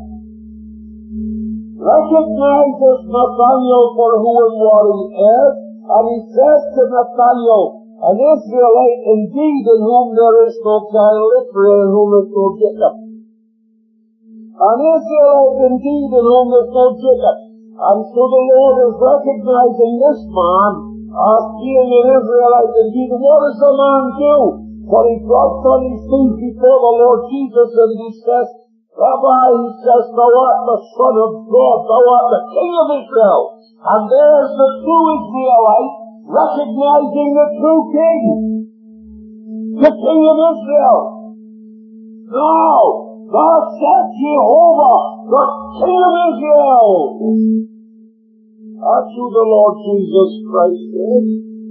recognizes Nathanael for who and what he is, and he says to Nathanael, an Israelite indeed in whom there is no guile, Israel in whom there is no Jacob. An Israelite indeed in whom there is no Jacob. And so the Lord is recognizing this man being an Israelite indeed, what does the man do? When he drops on his knees before the Lord Jesus and he says, Rabbi, he says, thou art the Son of God, thou art the King of Israel. And there's the true Israelite recognizing the true King, the King of Israel. Now, thus said Jehovah, the King of Israel. That's who the Lord Jesus Christ is.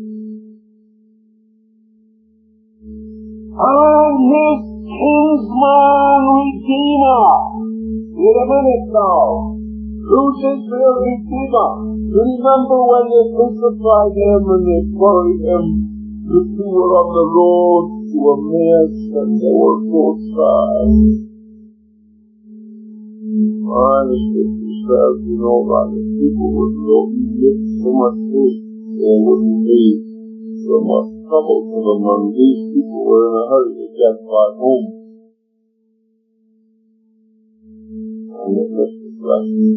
And his kinsman redeemer. Wait a minute now. Who's Israel's redeemer? You remember when they crucified him and they buried him? The two were on the road to Emmaus and they were so sad. The scripture says, you know, that if people would know he lived so much hate, there wouldn't be so much trouble for them, and these people were in a hurry to get back home. And they missed the blessing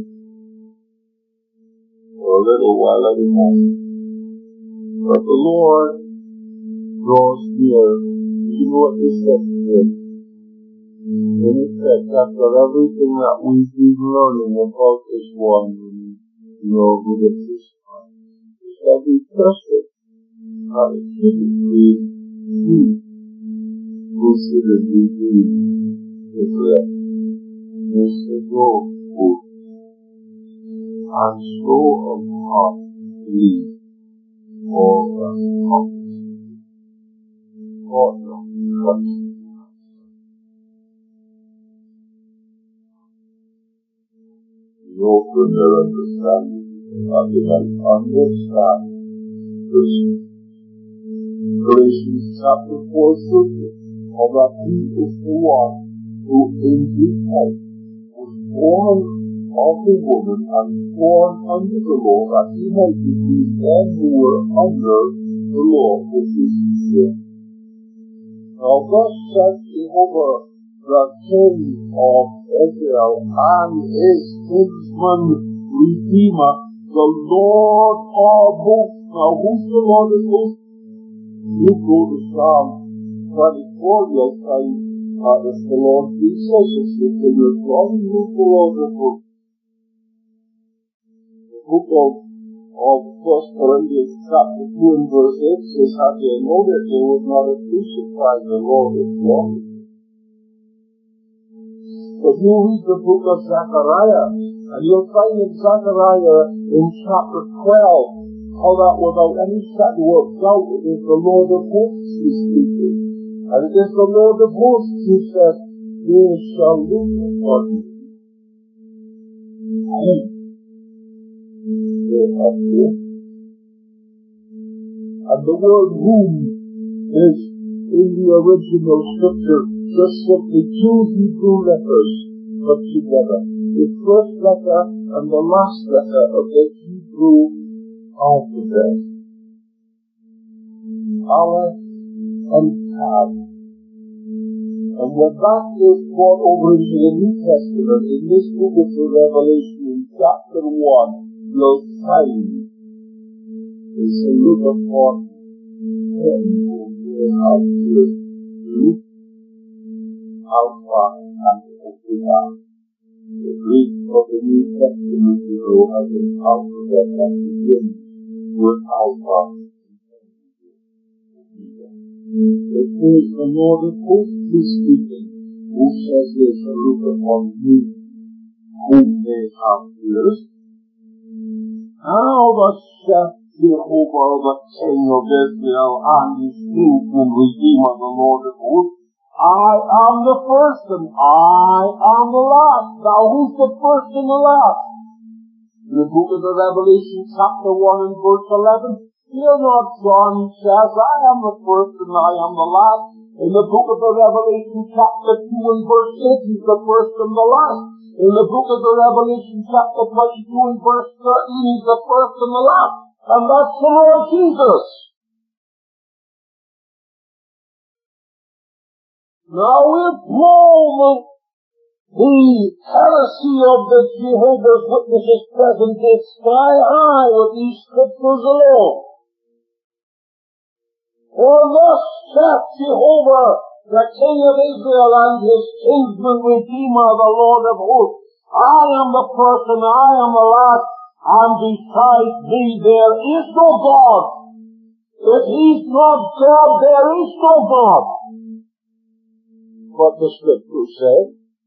for a little while anyhow. But the Lord draws near. You know what this says to him? In effect, after everything that we've been learning about this one, you know, with the crucified, is that we trust it. How it shouldn't be you who should have redeemed Israel. This is all good and slow of heart to believe all the prophecy. God not trust. Open their understanding, that they might understand this. Galatians chapter 4 shows us how that he is the one who in his time was born of the woman and born under the law, that he might redeem them who were under the law, which is sin. Now thus says Jehovah, the King of Israel, and his kinsman redeemer, the Lord of hosts. Now who's the Lord of hosts? You go to Psalm 24, you'll find it's the Lord Jesus, it's the King of God, and who's the Lord of hosts? The book of 1 Corinthians chapter 2 and verse 8 says, how do you know that they would not have crucified the Lord of God? If you read the book of Zechariah, and you'll find in Zechariah in chapter 12, how that without any shadow of doubt it is the Lord of hosts who is speaking. And it is the Lord of hosts who says, they shall look upon me. And the word whom is in the original scripture just simply two Hebrew letters put together. The first letter and the last letter of the Hebrew alphabet. Aleph and Tav. And when that is brought over into the New Testament, in this book of the Revelation, in chapter 1, you'll find they say, look upon him who will have lived. Alpha and Omega. The Greek of the New Testament, you know, has an alphabet that begins with Alpha and Omega. It is the Lord of hosts is speaking, who says they shall look upon me, whom they have pierced. Now thus saith Jehovah, the King of Israel, and his kinsman redeemer, the Lord of hosts, I am the first and I am the last. Now who's the first and the last? In the book of the Revelation, chapter 1 and verse 11, fear not, John says, I am the first and I am the last. In the book of the Revelation, chapter 2 and verse 8, he's the first and the last. In the book of the Revelation, chapter 22 and verse 13, he's the first and the last. And that's the Lord Jesus. Now if Paul, the heresy of the Jehovah's Witnesses present is sky high with these scriptures alone, For thus saith Jehovah, the King of Israel and his kinsman Redeemer, the Lord of hosts, I am the person, I am the last, and besides me there is no God. If he's not God, there is no God. But the Scriptures say,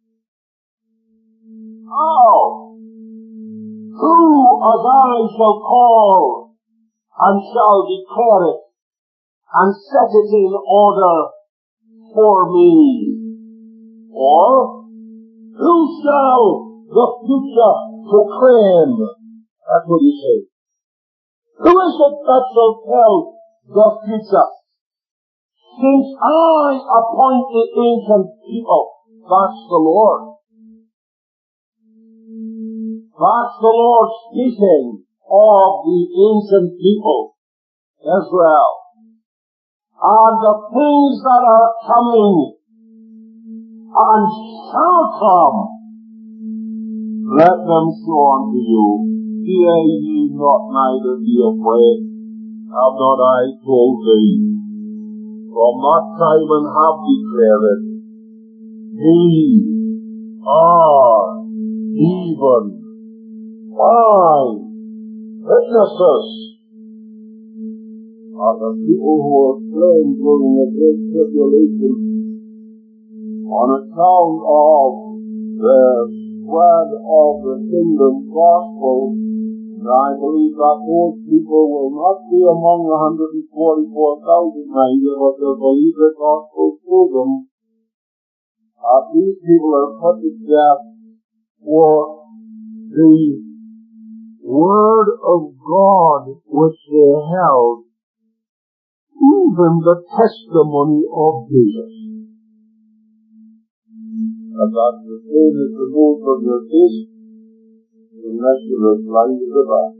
oh, who as I shall call and shall declare it and set it in order for me? Or who shall the future proclaim? That's what he says. Who is it that shall tell the future? Since I appoint the ancient people, that's the Lord. That's the Lord speaking of the ancient people, Israel. And the things that are coming and shall come, let them show unto you. Fear ye not, neither be afraid. Have not I told thee? From that time and have declared it. Ye are even my witnesses. And the people who are slain during the great tribulation on account of the spread of the kingdom gospel, and I believe that those people will not be among the 144,000 neither, but they'll believe the gospel through them. These people are put to death for the Word of God which they held, even the testimony of Jesus. And that's the same as removed from your face, unless you're as blind as a bat.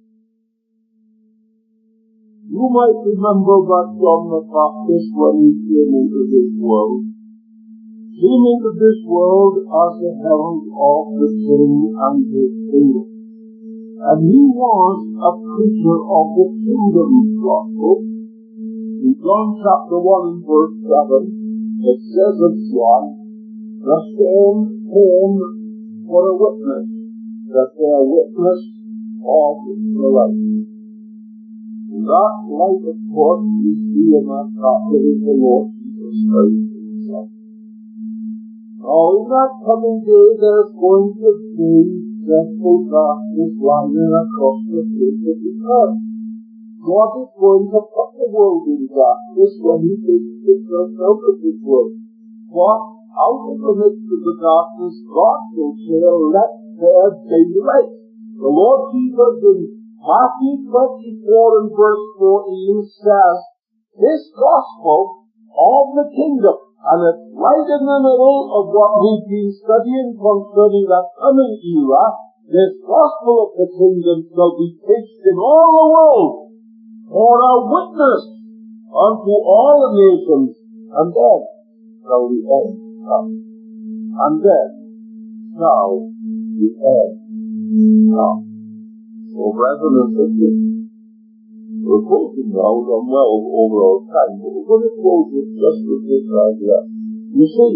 You might remember that John the Baptist, when he came into this world, came into this world as a herald of the King and his kingdom. And he was a preacher of the kingdom's gospel. In John chapter 1 and verse 7, it says of John, the same came for a witness, that they are witness of the light. That light, of course, we see in that chapter is the Lord Jesus Christ himself. Now, in that coming day, there's going to be dreadful darkness lying across the face of the earth. God is going to put the world in darkness when he takes himself out of this world. But out of the midst of the darkness, God will say, let there be light. The Lord Jesus in Matthew 24 and verse 14 says, this gospel of the kingdom, and it's right in the middle of what we've been studying concerning that coming era, this gospel of the kingdom shall be preached in all the world for a witness unto all the nations, and then shall the end come. And then shall the end come. So, brethren and sisters, we're closing now, I'm well over our time, but we're going to close it just with this idea. You see,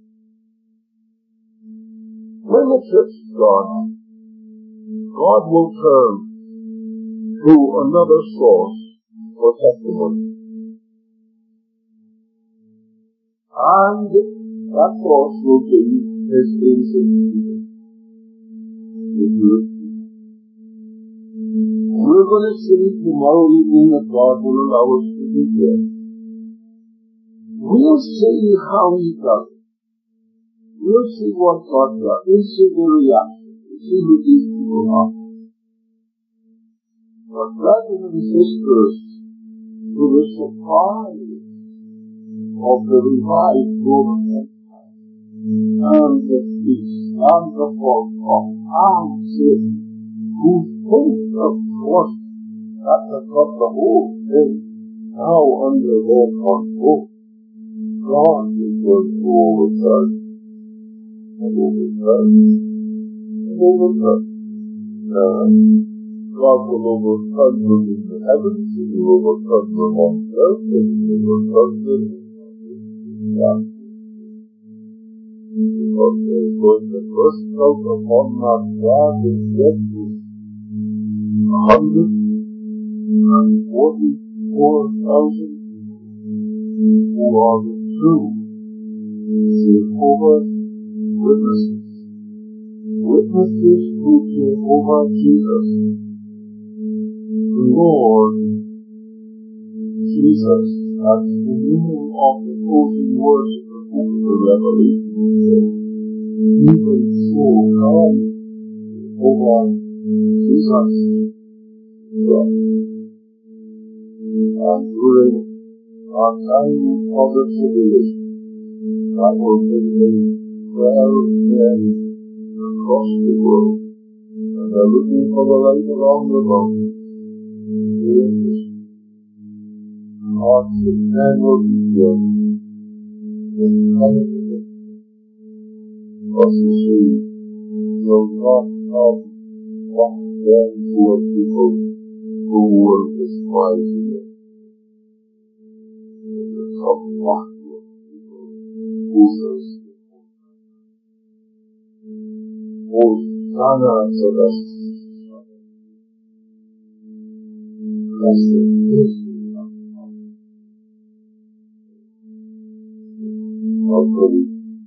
when the church is gone, God will turn to another source for testimony. And that source will be his ancient people. We're going to see tomorrow evening that God will allow us to be here. We'll see how he does it. We'll see what God does. We'll see the reaction. We'll see who these people are. But brothers and sisters, to the surprise of the revived Roman Empire, and the peace, and the false prophet, and Satan, who think, of course, that has got the whole thing now under their control. God is going to overturn, and overturn, and overturn. God will overturn them in the heavens, and you overcome them on earth, and you overcome them in God. Because there's going to burst out upon our God and get this 144,000 who are the true Jehovah's witnesses. Witnesses to Jehovah Jesus, the Lord Jesus. That's the meaning of the closing words of the book of the Revelation. Even so, God, Jehovah Jesus, and during our time of the tribulation, that will be a prayer of men across the world, and they're looking for the light along the mountain. Hearts of men will be filled with kindness, because you see, will not have what then to a people who were despising it. It will come back to a people who thirst. Hosanna to the blessed is the Lord.